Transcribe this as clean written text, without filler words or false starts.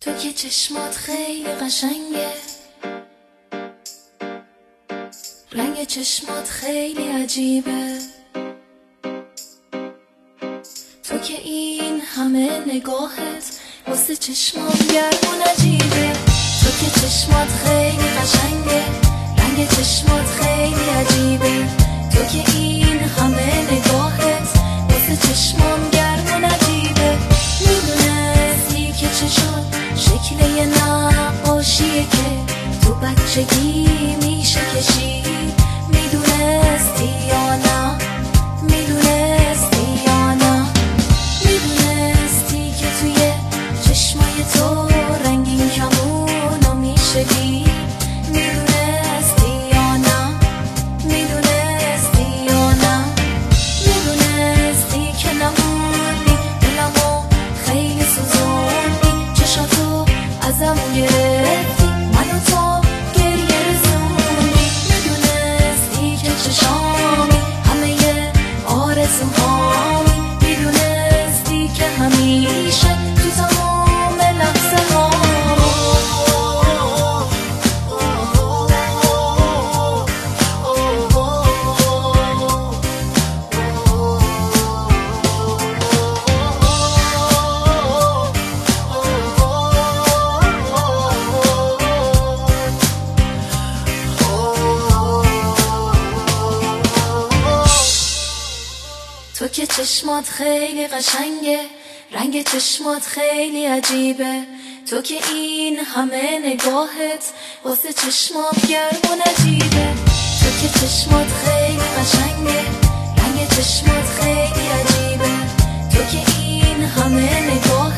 تو که چشمات خیلی قشنگه، رنگ چشمات خیلی عجیبه. تو که این همه نگاهت واسه چشمام گرم و نجیبه. تو که چشمات خیلی قشنگه، رنگ چشمات خیلی عجیبه. تو که این همه نگاهت واسه چشمام گرم و نجیبه. میدونستی که چشات شکل یه نقاشیه که تو بچگی میشه کشید؟ میدونستی یا نه؟ میدونستی یا نه؟ میدونستی که توی چشمای تو رنگین کمونو میشه دید؟ میدونستی یا نه؟ میدونستی یا نه؟ میدونستی که نموندی دلمو خیلی سوزوندی، چشاتو ازم گرفتی، منو تو گریه رسوندی. میدونستی که چشامی همه آرزوهامی، میدونستی که همیشه تو تمام لحظه ها تو که چشمات خیلی قشنگه، رنگ چشمات خیلی عجیبه. تو که این همه نگاهت واسه چشمام گرم و نجیبه. تو که چشمات خیلی قشنگه، رنگ چشمات خیلی عجیبه. تو که این همه نگاهت